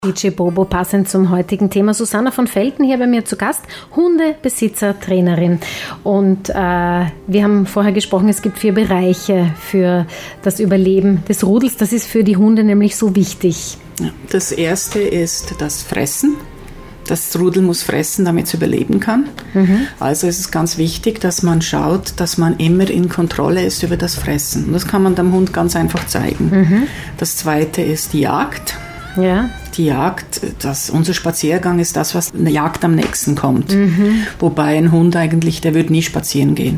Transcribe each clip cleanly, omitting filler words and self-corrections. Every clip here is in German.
DJ Bobo, passend zum heutigen Thema. Susanna von Velten hier bei mir zu Gast, Hundebesitzer-Trainerin. Und wir haben vorher gesprochen, es gibt 4 Bereiche für das Überleben des Rudels. Das ist für die Hunde nämlich so wichtig. Das erste ist das Fressen. Das Rudel muss fressen, damit es überleben kann. Also ist es ganz wichtig, dass man schaut, dass man immer in Kontrolle ist über das Fressen. Und das kann man dem Hund ganz einfach zeigen. Das zweite ist die Jagd. Ja. Die Jagd, unser Spaziergang ist das, was eine Jagd am nächsten kommt. Wobei ein Hund eigentlich, der würde nie spazieren gehen.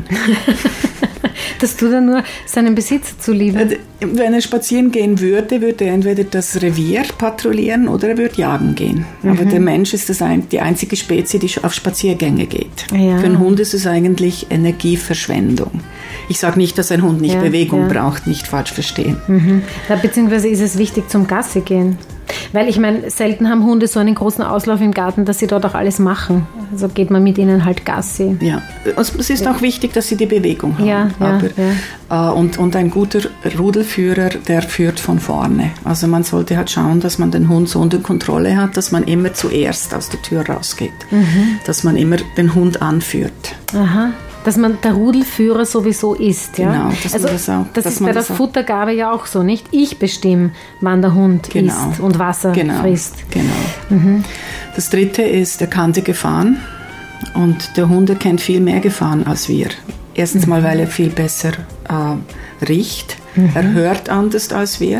Das tut er nur seinem Besitzer zuliebe. Wenn er spazieren gehen würde, würde er entweder das Revier patrouillieren oder er würde jagen gehen. Aber der Mensch ist die einzige Spezies, die auf Spaziergänge geht. Ja. Für einen Hund ist es eigentlich Energieverschwendung. Ich sage nicht, dass ein Hund nicht Bewegung braucht, nicht falsch verstehen. Ja, beziehungsweise ist es wichtig zum Gassi gehen. Weil ich meine, selten haben Hunde so einen großen Auslauf im Garten, dass sie dort auch alles machen. Also geht man mit ihnen halt Gassi. Ja, es ist auch wichtig, dass sie die Bewegung haben. Und ein guter Rudelführer, der führt von vorne. Also man sollte halt schauen, dass man den Hund so unter Kontrolle hat, dass man immer zuerst aus der Tür rausgeht. Dass man immer den Hund anführt. Aha. Dass man der Rudelführer sowieso ist, ja? Genau, das ist bei der Futtergabe ja auch so, nicht? Ich bestimme, wann der Hund isst und was er frisst. Genau. Das dritte ist erkannte Gefahren. Und der Hund erkennt viel mehr Gefahren als wir. Erstens mal, weil er viel besser riecht. Er hört anders als wir.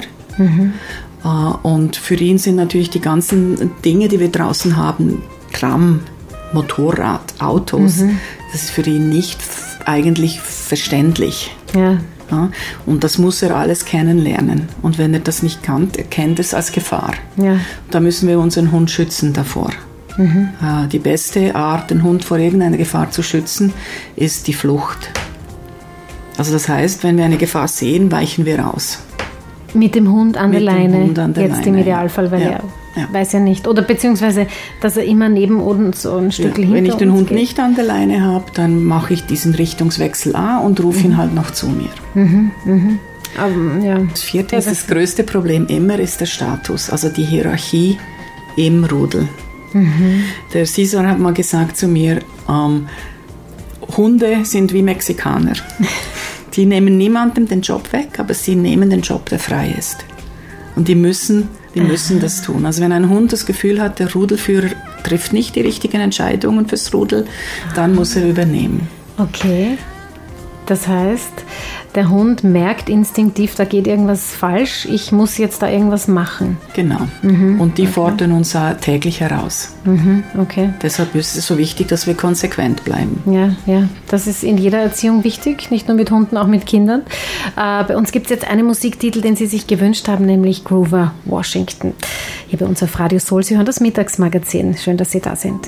Und für ihn sind natürlich die ganzen Dinge, die wir draußen haben, Tram, Motorrad, Autos, das ist für ihn nicht eigentlich verständlich. Ja. Ja, und das muss er alles kennenlernen. Und wenn er das nicht kann, erkennt er es als Gefahr. Ja. Da müssen wir unseren Hund schützen davor. Die beste Art, den Hund vor irgendeiner Gefahr zu schützen, ist die Flucht. Also das heißt, wenn wir eine Gefahr sehen, weichen wir aus. Mit dem Hund an der Leine, jetzt im Idealfall, weil er weiß ja nicht. Oder beziehungsweise, dass er immer neben uns so ein Stückchen hinter uns geht. Wenn ich den Hund nicht an der Leine habe, dann mache ich diesen Richtungswechsel und rufe ihn halt noch zu mir. Das vierte ist das größte Problem immer, ist der Status, also die Hierarchie im Rudel. Der Cesar hat mal gesagt zu mir, Hunde sind wie Mexikaner. Die nehmen niemandem den Job weg, aber sie nehmen den Job, der frei ist. Und die müssen das tun. Also wenn ein Hund das Gefühl hat, der Rudelführer trifft nicht die richtigen Entscheidungen fürs Rudel, dann muss er übernehmen. Okay. Das heißt, der Hund merkt instinktiv, da geht irgendwas falsch, ich muss jetzt da irgendwas machen. Genau. Und die fordern uns täglich heraus. Okay. Deshalb ist es so wichtig, dass wir konsequent bleiben. Ja. Das ist in jeder Erziehung wichtig, nicht nur mit Hunden, auch mit Kindern. Bei uns gibt es jetzt einen Musiktitel, den Sie sich gewünscht haben, nämlich Grover Washington. Hier bei uns auf Radio Soul. Sie hören das Mittagsmagazin. Schön, dass Sie da sind.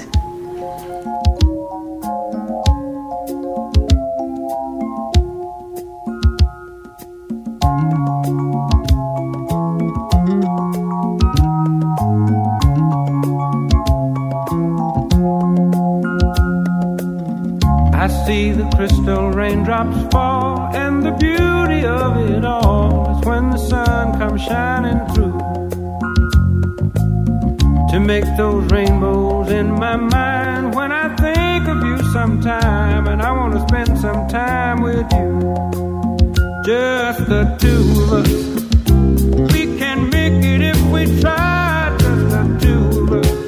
I see the crystal raindrops fall, and the beauty of it all is when the sun comes shining through to make those rainbows in my mind. When I think of you sometime, and I want to spend some time with you, just the two of us. We can make it if we try, just the two of us.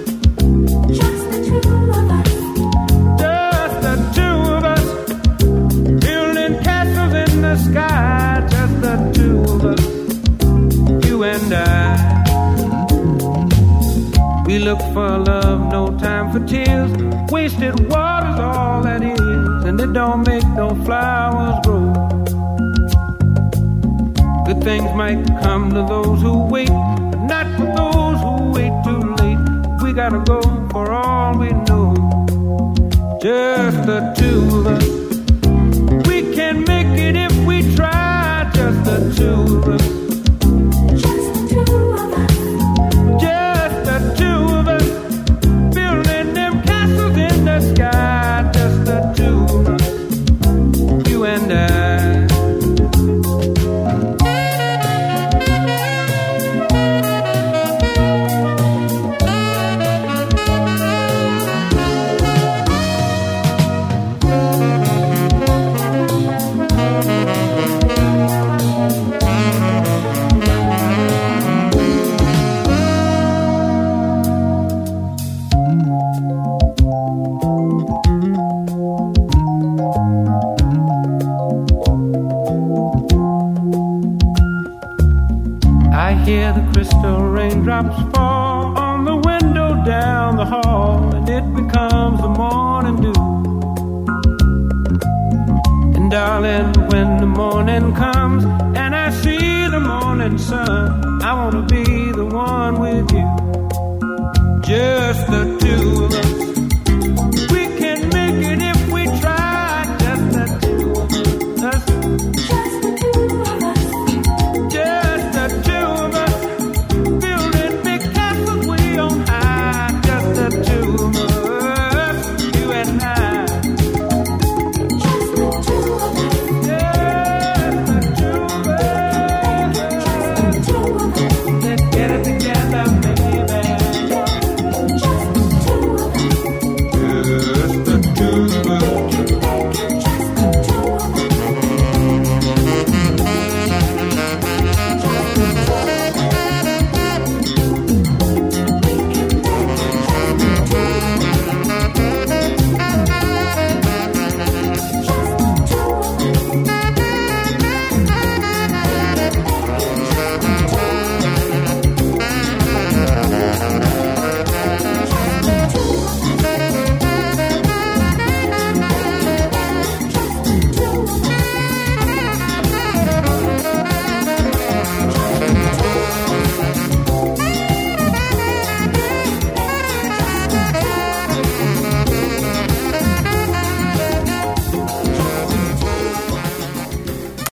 Sky, just the two of us, you and I. We look for love, no time for tears. Wasted water's all that is, and it don't make no flowers grow. Good things might come to those who wait, but not for those who wait too late. We gotta go for all we know, just the two of us. We can make it if we try, just the two of us. Just the two of us. Just the two of us. Building them castles in the sky, just the two of us. You and I. And darling, when the morning comes and I see the morning sun, I wanna be the one with you.